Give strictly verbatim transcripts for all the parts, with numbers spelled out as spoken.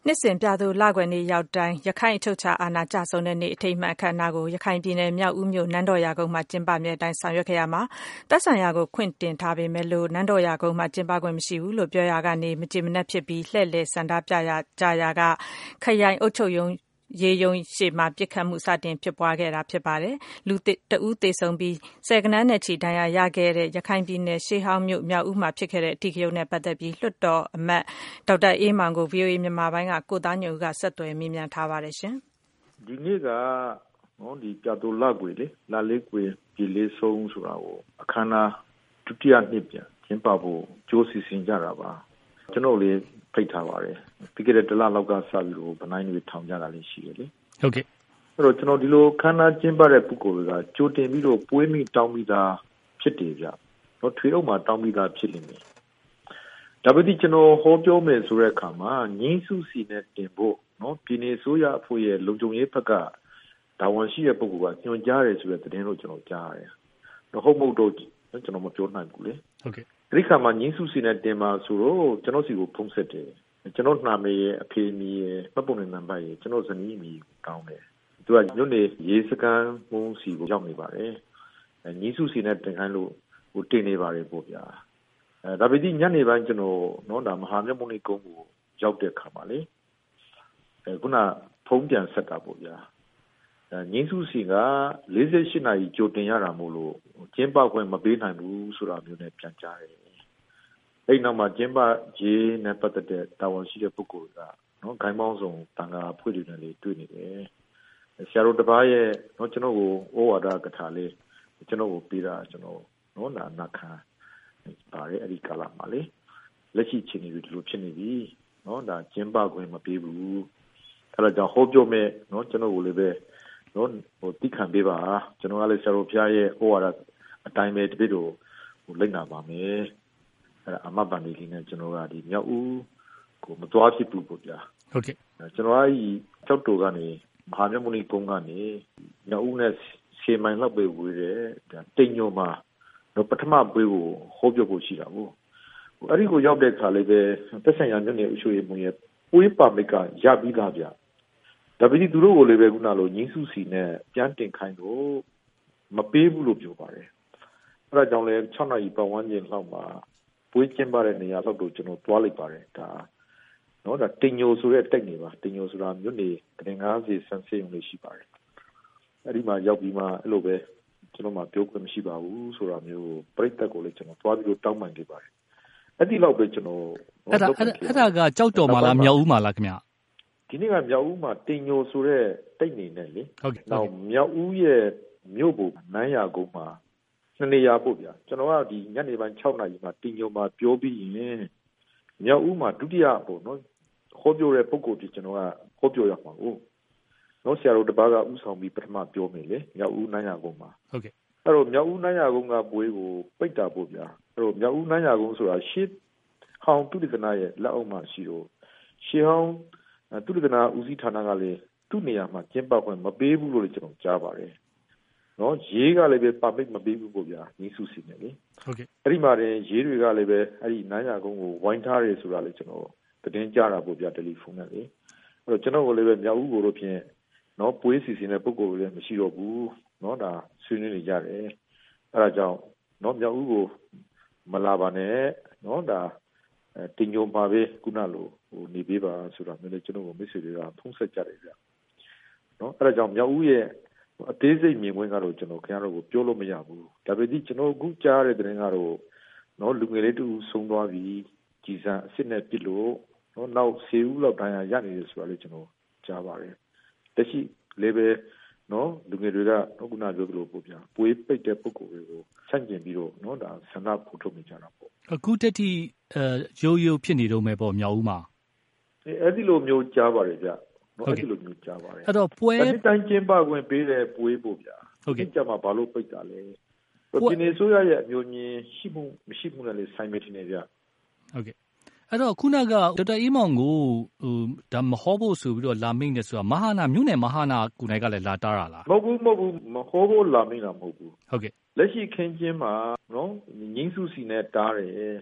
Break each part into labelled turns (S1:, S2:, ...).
S1: နှစ်စဉ်ပြသူလကွယ်နေ့ရောက်တိုင်းရခိုင်အချုပ်အခြာအာဏာကျဆုံးတဲ့နေ့အထိမ်းအမှတ်အခမ်းအနားကိုရခိုင်ပြည်နယ်မြောက်ဦးမြို့နန်းတော်ရာကုန်းမှာကျင်းပမည့်အတိုင်းဆောင်ရွက်ခဲ့ရမှာသက်ဆိုင်ရာကိုခွင့်တင်ထားပေမဲ့လို့နန်းတော်ရာကုန်းမှာကျင်းပခွင့်မရှိဘူးလို့ပြောရာကနေမကျေမနပ်ဖြစ်ပြီးလှည့်လည်ဆန္ဒပြရကြရာကခရိုင်အုပ်ချုပ်ရေးရေယုံရှေ့မှာပြစ်ခတ်မှုစတင်ဖြစ်ပွားခဲ့တာဖြစ်ပါတယ်လူတဦးသေဆုံးပြီးဆယ်ကနန်းနဲ့ချီဒဏ်ရာရခဲ့တဲ့ရခိုင်ပြည်နယ်ရှေးဟောင်းမြို့မြောက်ဦးမှာဖြစ်ခဲ့တဲ့အထူးကိစ္စနဲ့ပတ်သက်ပြီးလွှတ်တော်အမတ်ဒေါက်တာအေးမောင်ကို ဗီအိုအေ မြန်မာပိုင်းကကိုသားညွန့်ဦးကဆက်သွယ်မေးမြန်းထားပါတယ်ရှင်
S2: ဒီနေ့ကနော်ဒီပြတူလကွေလေလာလေးကွေပြည်လေးဆုံးဆိုတာကိုအခမ်းအနားဒုတိယနှစ်ပြန်ကျင်းပဖို့ကြိုးစီစဉ်ကြတာပါကျွန်တော်လေးဖိတ်ထားပါတယ်ပြီးခဲ့တဲ့တလလောက်ကစပြီးတော့ဗနိုင်တွေထောင်ကြတာလေးရှိတယ်လေ
S1: ဟုတ်ကဲ့
S2: အဲ့တော့ကျွန်တော်ဒီလိုခမ်းနားကျင်းပတဲ့ပုဂ္ဂိုလ်တွေကကြိုတင်ပြီးတော့ပွေးမိတောင်းပြီးသားဖြစ်တယ်ဗျတော့ထွေတော့မှတောင်းပြီးသားဖြစ်နေတယ်ဒါပေမဲ့ကျွန်တော်ဟောပြောမယ်ဆိုတဲ့အခါမှာငင်းစုစီနဲ့တင်ဖို့နော်ပြည်နေဆိုးရအဖို့ရဲ့လုံခြုံရေးဘက်ကဒါဝန်ရှိတဲ့ပုဂ္ဂိုလ်ကညွှန်ကြားတယ်ဆိုတဲ့သတင်းလို့ကျွန်တော်ကြားရတယ်တော့ဟုတ်မဟုတ်တော့ကျွန်တော်မပြောနိုင်ဘူးလေ
S1: ဟုတ်ကဲ့
S2: ဒီခါမှာငင်းစုစီနဲ့တင်ပါဆိုတော့ကျွန်တော်စီကိုဖုန်းဆက်တယ်ကျွန်တော်နာမည်ရဲ့အဖေမီရဲ့မှတ်ပုံတင်နံပါတ်ရဲ့ကျွန်တော်ဇနီးမီတောင်းတယ်သူကညွန့်နေရေးစကန်မှုစီကိုရောက်နေပါတယ်ငင်းစုစီနဲ့တင်ခိုင်းလို့ဟိုတင်နေပါတယ်ပေါ့ဗျာအဲဒါပေမဲ့ညနေပိုင်းကျွန်တော်နော်ဒါမဟာမြတ်မုန်ကုန်းကိုရောက်တဲ့ခါမှာလေအဲခုနဖုန်းပြန်ဆက်တာပေါ့ဗျာအဲငင်းစုစီက၄၈နာရီကြိုတင်ရတာမို့လို့ကျင်းပခွင့်မပေးနိုင်ဘူးဆိုတာမျိုးနဲ့ပြန်ကြားတယ်အဲ့နောက်မှာကျင်းပရေးနဲ့ပတ်သက်တဲ့တာဝန်ရှိတဲ့ပုဂ္ဂိုလ်ကနော်ဂိုင်းပေါင်းဆောင်တန်ခါဖွဲ့တွေနဲ့လေးတွေ့နေတယ်ဆရာတော်တစ်ပါးရဲ့နော်ကျွန်တော်ကိုဩဝါဒကထာလေးကျွန်တော်ကိုပေးတာကျွန်တော်နော်နာနာခံပါတယ်အဲ့ဒီကာလမှာလေလက်ရှိချင်းနေပြီဒီလိုဖြစ်နေပြီနော်ဒါကျင်းပခွင့်မပေးဘူးအဲ့ဒါကြောင့်ဟောပြောမဲ့နော်ကျွန်တော်ကိုလည်းပဲနော်ဟိုတိခံပေးပါကျွန်တော်ကလည်းဆရာတော်ဘုရားရဲ့ဩဝါဒအတိုင်းပဲတပည့်တော်ဟိုလက်နာပါမယ်အဲ့အမတ်ပန်ဒီလေးနဲ့ကျွန်တော်ကဒီမြောက်ဦးကိုမသွားဖြစ်ဘူးပေါ့ဗျာ
S1: ဟုတ်ကဲ့
S2: ကျွန်တော်အဲဒီကျောက်တော်ကနေမဟာမြတ်မုနီကုန်းကနေမြောက်ဦးနဲ့ရှေမိုင်လောက်ပဲဝေးတယ်ဒါတိမ်ညိုမှာတော့ပထမပွဲကိုဟောပြောဖို့ရှိတာကိုအဲ့ဒီကိုရောက်တဲ့ခါလေးပဲသက်ဆိုင်ရာမြို့နယ်အရှိအမှုရဲ့ပွေးပါမစ်ကရပြီးသားဗျဒါပေမဲ့သူတို့ကိုလည်းပဲခုနလိုညင်းစုစီနဲ့ပြန်တင်ခိုင်းတော့မပေးဘူးလို့ပြောပါတယ်အဲ့ဒါကြောင့်လည်း၆နာရီပတ်ဝန်းကျင်လောက်မှာပွေးကျင်းပတဲ့နေရာလောက်တော့ကျွန်တော်သွားလိုက်ပါတယ်ဒါနော်ဒါတင်ညိုဆိုတဲ့တိုက်နေပါတင်ညိုဆိုတာမြို့နေတင်ကားစီဆန်ဆေးရုံလေးရှိပါတယ်အဲ့ဒီမှာရောက်ပြီးမှအဲ့လိုပဲကျွန်တော်မှပြောခွင့်မရှိပါဘူးဆိုတာမျိုးပြိတ္တကိုလည်းကျွန်တော်သွားပြီးတော့တောင်းပန်ခဲ့ပါတယ်အဲ့ဒီလောက်ပဲကျွန်တော်
S1: အဲ့ဒါအဲ့ဒါကကြောက်တော်မှာလားမြောက်ဦးမှာလားခင်ဗျ
S2: ဒီနေ့ကမြောက်ဦးမှာတင်ညိုဆိုတဲ့တိုက်နေနဲ့လေဟုတ်ကဲ့နောက်မြောက်ဦးရဲ့မြို့ပေါ်နန်းရာကုန်းမှာနှစ်နေရာပို့ဗျာကျွန်တော်ကဒီညနေပိုင်း၆နာရီမှာတင်ညိုမှာပြောပြီးရင်မြောက်ဦးမှာဒုတိယပေါ့နော်ဟောပြောတဲ့ပုံကိုပြကျွန်တော်ကဟောပြောရမှာကိုနော်ဆရာတို့တပါးကဥဆောင်ပြီးပထမပြောမယ်လေမြောက်ဦးနန်းရာကုန်းမှာ
S1: ဟုတ်ကဲ့
S2: အဲ့တော့မြောက်ဦးနန်းရာကုန်းကပွဲကိုပိတ်တာပို့ဗျာအဲ့တော့မြောက်ဦးနန်းရာကုန်းဆိုတာရှစ်ဟောင်းသူတက္ကနာရဲ့လက်အောက်မှာရှိတော့ရှစ်ဟောင်းသူတက္ကနာဦးစီးဌာနကလည်းသူ့နေရာမှာကျင်းပခွင့်မပေးဘူးလို့ကျွန်တော်ကြားပါတယ်နော်ရေးကလည်းပဲပါမစ်မပေးဘူးပေါ့ဗျာညီစုစီနေလေ
S1: ဟုတ်ကဲ့
S2: အဲ့ဒီမှာတင်ရေးတွေကလည်းပဲအဲ့ဒီနန်းရာကုန်းကိုဝိုင်းထားတယ်ဆိုတာလည်းကျွန်တော်သတင်းကြားတာပေါ့ဗျာတယ်လီဖုန်းနဲ့လေအဲ့တော့ကျွန်တော်ကလည်းပဲမြောက်ဦးကိုတော့ဖြင့်နော်ပွေးစီစီနဲ့ပုံကိုလည်းမရှိတော့ဘူးနော်ဒါဆွေးနွေးနေကြတယ်အဲ့ဒါကြောင့်နော်မြောက်ဦးကိုမလာပါနဲ့နော်ဒါတင်ညိုပါပဲခုနလိုဟိုနေပေးပါဆိုတာမျိုးလည်းကျွန်တော်ကိုမိတ်ဆွေတွေကဖုန်းဆက်ကြတယ်ဗျနော်အဲ့ဒါကြောင့်မြောက်ဦးရဲ့အသေးစိတ်မြင်ကွင်းကတော့ကျွန်တော်ခင်ဗျားတို့ကိုပြောလို့မရဘူးဒါပေမဲ့ကျွန်တော်အခုကြားတဲ့သတင်းကတော့နော်လူငယ်လေးတူဆုံးသွားပြီးကြည်စံအစ်စ်နဲ့ပြစ်လို့နော်နောက်ဆေးဦးလောက်တိုင်းရနေတယ်ဆိုတာလေးကျွန်တော်ကြားပါတယ်တရှိလေးပဲနော်လူငယ်တွေကခုနပြောသလိုပေါ့ဗျာပွေးပိတ်တဲ့ပုံကိုယ်တွေကိုဆန့်ကျင်ပြီးတော့နော်ဒါဆန္ဒဖော်ထုတ်နေကြတာပေါ့
S1: အခုတက်တီအဲရိုးရိုးဖြစ်နေတော့မယ်ပေါ့မြောက်ဦးမှာ
S2: အဲအဲ့ဒီလိုမျိုးကြားပါတယ်ဗျနော်အဲ့ဒီလိုမျိုးကြားပါတယ်
S1: အဲ့တော့ပွဲ
S2: ဒီတိုင်းကျင်းပခွင့်ပေးတဲ့ပွေးပေါ့ဗျာ
S1: ဟုတ်ကဲ့
S2: ကြမှာဘာလို့ပိတ်တာလဲပြည်နေဆိုရရဲ့အမျိုးချင်းရှိမှုမရှိမှုနဲ့လေဆိုင်မတင်နေဗျ
S1: ဟုတ်ကဲ့အဲ့တော့ခုနကဒေါက်တာအေးမောင်ကိုဟိုဒါမဟောဖို့ဆိုပြီးတော့လာမိတ်နေဆိုတာမဟာနာမြို့နယ်မဟာနာကိုနိုင်ကလည်းလာတားတာလား
S2: မဟုတ်ဘူးမဟုတ်ဘူးမဟောဖို့လာမိတ်တာမဟုတ်ဘူး
S1: ဟုတ်ကဲ့
S2: လက်ရှိခင်းချင်းမှာနော်ငင်းစုစီနဲ့တားတယ်ဥ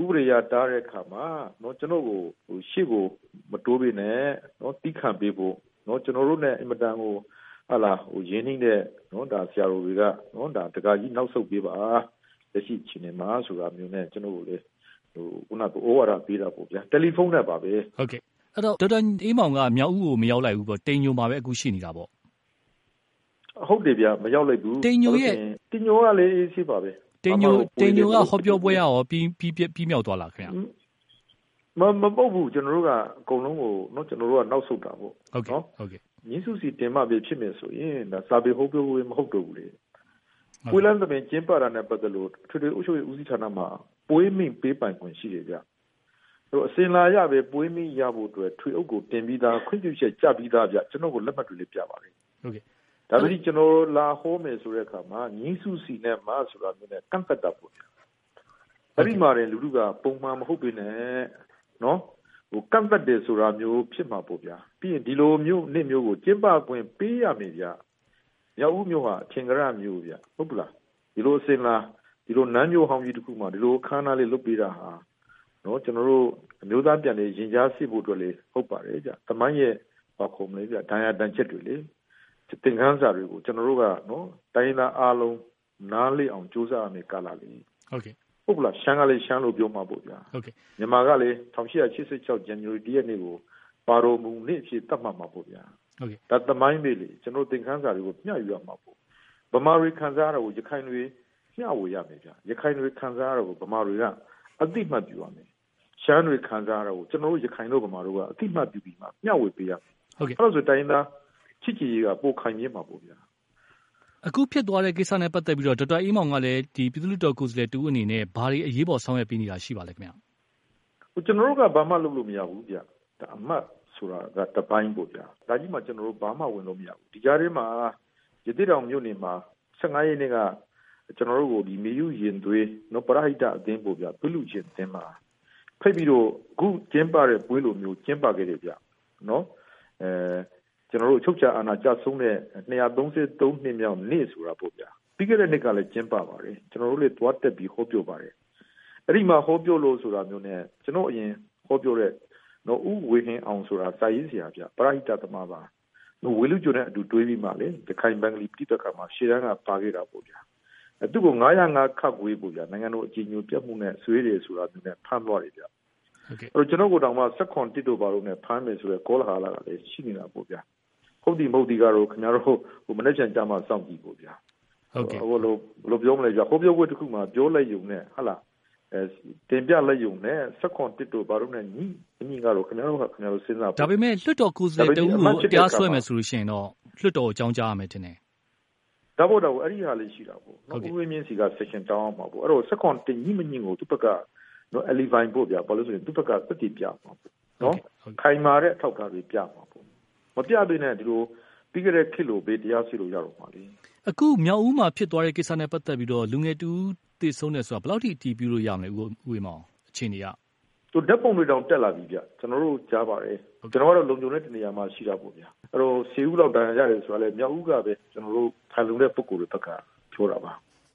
S2: ဥပဒေရတားတဲ့အခါမှာနော်ကျွန်တော်ကိုဟိုရှေ့ကိုမတိုးပေးနဲ့နော်တီးခံပေးဖို့နော်ကျွန်တော်တို့ ਨੇ အင်မတန်ကိုဟာလာဟိုရင်းနှီးတဲ့နော်ဒါဆရာတော်တွေကနော်ဒါတကာကြီးနောက်ဆုတ်ပေးပါလက်ရှိချိန်နေမှာဆိုတာမျိုးနဲ့ကျွန်တော်ကိုလေဟိုခုနကဩဝါဒပေးတာပေါ့ဗျာတယ်လီဖုန်းနဲ့ပါပဲ
S3: ဟုတ်ကဲ့အဲ့တော့ဒေါက်တာအေးမောင်ကမြောက်ဦးကိုမရောက်လိုက်ဘူးပေါ့တိန်ညိုမှာပဲအခုရှိနေတာပေါ့
S2: ဟုတ်တယ်ဗျာမရောက်လိုက်ဘူး
S3: တိန်ညိုရဲ့
S2: တိန်ညိုကလည်းအေးရှိပါပဲ
S3: တိန်ညိုတိန်ညိုကဟောပြောပွဲရောပြီးပြီးပြီးမြောက်သွားလားခင်ဗျာ
S2: မမပုတ်ဘူးကျွန်တော်တို့ကအကုန်လုံးကိုเนาะကျွန်တော်တို့ကနောက်ဆုတ်တာပေါ့
S3: ဟုတ်ကဲ့ဟုတ်ကဲ့
S2: ရင်းစုစီတင်မှပဲဖြစ်မယ်ဆိုရင်ဒါစာပေဟောပြောပွဲမဟုတ်တော့ဘူးလေပွေးလန်းသမင်ကျင်းပတာနဲ့ပတ်သက်လို့ထွေထွေအုပ်ချုပ်ရေးဦးစီးဌာနမှာပွေးမိပေးပိုင်ခွင့်ရှိတယ်ဗျအဲ့တော့အစင်လာရပဲပွေးမိရဖို့အတွက်ထွေအုပ်ကိုတင်ပြီးသားခွင့်ပြုချက်ကြပြီးသားဗျကျွန်တော်ကိုလက်မှတ်တွေလေးပြပါလိမ့်
S3: ဟုတ်ကဲ့
S2: ဒါပေမဲ့ကျွန်တော်လာဟောမယ်ဆိုတဲ့အခါမှာရင်းစုစီနဲ့မှဆိုတာမျိုးနဲ့ကန့်သက်တာပေါ့ဗျအဲ့ဒီမှာလည်းလူလူကပုံမှန်မဟုတ်ပေနဲ့နော်ဟိုကန့်သက်တယ်ဆိုတာမျိုးဖြစ်မှာပေါ့ဗျာပြီးရင်ဒီလိုမျိုးနေ့မျိုးကိုကျင်းပခွင့်ပေးရမယ်ဗျမြောက်ဦးမျိုးဟာအထင်ကရမျိုးဗျဟုတ်ပလားဒီလိုအစင်လာဒီလိုနန်းမျိုးဟောင်းကြီးတစ်ခုမှဒီလိုခန်းသားလေးလုပ်ပေးတာဟာနော်ကျွန်တော်တို့အမျိုးသားပြန်လေရင်ကြားစစ်ဖို့အတွက်လေဟုတ်ပါတယ်ဗျသမိုင်းရဲ့ဘာခုံမလဲဗျဒဏ်ရာတန်ချက်တွေလေသင်ခန်းစာတွေကိုကျွန်တော်တို့ကနော်တိုင်းသားအားလုံးနားလေအောင်စူးစမ်းရမယ်ကာလလေး
S3: ဟုတ်ကဲ့
S2: ဟုတ်ပလားရှမ်းကလေးရှမ်းလို့ပြောမှာပေါ့ဗျာ
S3: ဟုတ်ကဲ့
S2: မြန်မာကလည်း၁၈၈၆ဇန်နဝါရီရက်နေ့ကိုပါတော်မူနေ့အဖြစ်သတ်မှတ်မှာပေါ့ဗျာ
S3: ဟုတ်ကဲ့
S2: ဒါသမိုင်းပဲလေကျွန်တော်သင်ခန်းစာတွေကိုမျှယူရမှာပေါ့ဗမာတွေခန်းစားရတာကိုရခိုင်တွေမျှဝေရမယ်ဗျာရခိုင်တွေခန်းစားရတာကိုဗမာတွေကအသိမှတ်ပြုရမယ်ရှမ်းတွေခန်းစားရတာကိုကျွန်တော်တို့ရခိုင်တို့ဗမာတို့ကအသိမှတ်ပြုပြီးမှမျှဝေပေးရမယ်
S3: ဟုတ်ကဲ့
S2: အဲ့လိုဆိုတိုင်းသားချစ်ကြည်ရေးကပိုခိုင်မြဲမှာပေါ့ဗျာ
S3: အခုဖြစ်သွားတဲ့ကိစ္စနဲ့ပတ်သက်ပြီးတော့ဒေါက်တာအေးမောင်ကလည်းဒီပြည်သူ့လွှတ်တော်ကိုယ်စားလှယ်တူအနေနဲ့ဘာတွေအရေးပေါ်ဆောင်ရွက်ပေးနေတာရှိပါလဲခင်ဗျာ
S2: ဟိုကျွန်တော်တို့ကဘာမှလုပ်လို့မရဘူးဗျဒါအမှတ်ဆိုတာကတပိုင်းပေါ့ဗျာဒါကြီးမှကျွန်တော်တို့ဘာမှဝင်လို့မရဘူးဒီကြားထဲမှာရတိတောင်မြို့နယ်မှာ၁၅ရက်နေ့ကကျွန်တော်တို့ကိုဒီမေယူရင်သွေးနော်ပရဟိတအသင်းပေါ့ဗျာပြုလူချင်းအသင်းမှာဖိတ်ပြီးတော့အခုကျင်းပတဲ့ပွဲလိုမျိုးကျင်းပခဲ့တယ်ဗျနော်အဲကျွန်တော်တို့ချုပ်ချအာဏာကျဆုံးတဲ့၂၃၃နှစ်မြောက်နေ့ဆိုတာပေါ့ဗျာပြီးခဲ့တဲ့နှစ်ကလည်းကျင်းပပါတယ်ကျွန်တော်တို့လည်းတွားတက်ပြီးဟောပြောပါတယ်အဲ့ဒီမှာဟောပြောလို့ဆိုတာမျိုးနဲ့ကျွန်တော်အရင်ဟောပြောတဲ့နော်ဦးဝေဟင်အောင်ဆိုတာစာရေးဆရာဗျပရဟိတသမားပါနော်ဝေလူကျွန်းနဲ့အတူတွေးပြီးမှလေတခိုင်ဘင်္ဂလီပြည်တော်ကမှာရှေ့တန်းကပါခဲ့တာပေါ့ဗျာအဲသူ့ကို၅၀၅ခတ်ဝေးပေါ့ဗျာနိုင်ငံတော်အကြီးအကျယ်ပြတ်မှုနဲ့ဆွေးတယ်ဆိုတာမျိုးနဲ့ဖမ်းသွားတယ်ဗျ
S3: ဟုတ်ကဲ့
S2: အဲ့တော့ကျွန်တော်တို့တောင်မှ၁၇တစ်တို့ပါလို့နဲ့ဖမ်းမယ်ဆိုတော့ကောလဟာလာကလည်းရှိနေတာပေါ့ဗျာဟုတ်ဒီမဟုတ်ဒီကတော့ခင်ဗျားတို့ဟိုမနေ့ကကြမှာစောင့်ကြည့်ပေါ့ဗျာ
S3: ဟုတ်ကဲ့
S2: ဟိုလိုဘယ်လိုပြောမလဲကြာဟိုပြောပွဲတစ်ခုမှပြောလိုက်ရုံနဲ့ဟာလားအဲတင်ပြလိုက်ရုံနဲ့၁၇တစ်တို့ဘာလို့နဲ့ညီညီကတော့ခင်ဗျားတို့ကခင်ဗျားတို့စဉ်းစား
S3: ဒါပေမဲ့လွှတ်တော်ကိုယ်စားလှယ်တဦးကိုတရားစွဲမယ်ဆိုလို့ရှိရင်တော့လွှတ်တော်အကြောင်းကြားရမယ်တင်တယ်
S2: ဒါပေါ့တော့အဲ့ဒီဟာလေးရှိတာပေါ့နော်ဦးဝင်းမြင့်စီက section တောင်းအောင်ပါပေါ့အဲ့တော့၁၇တစ်ညီမညီကိုသူ့ဘက်ကနော် elevate ပို့ပြဘာလို့ဆိုရင်သူ့ဘက်ကသက်တည်ပြမှာပေါ့နော်ခိုင်မာတဲ့အထောက်အထားတွေပြမှာပေါ့မပြသေးနဲ့ဒီလိုပြီးကြတဲ့ခေတ်လိုဘေးတရားစီလို့ရတော့မှာလေ
S3: အခုမြောက်ဦးမှာဖြစ်သွားတဲ့ကိစ္စနဲ့ပတ်သက်ပြီးတော့လူငယ်တူတည်ဆုံးတယ်ဆိုတာဘယ်လောက်ထိအတီးပြုလို့ရမလဲဦးဝေမောင်အခြေအနေက
S2: သူဓာတ်ပုံတွေတောင်တက်လာပြီဗျကျွန်တော်တို့ကြားပါတယ်ကျွန်တော်ကတော့လုံခြုံတဲ့တနေရာမှာရှိတာပေါ့ဗျအဲ့တော့ဆေးဦးလောက်တန်ရတယ်ဆိုတာလေမြောက်ဦးကပဲကျွန်တော်တို့ထိုင်လုံတဲ့ပုံကိုယ်တွေဘက်ကပြောတာပါ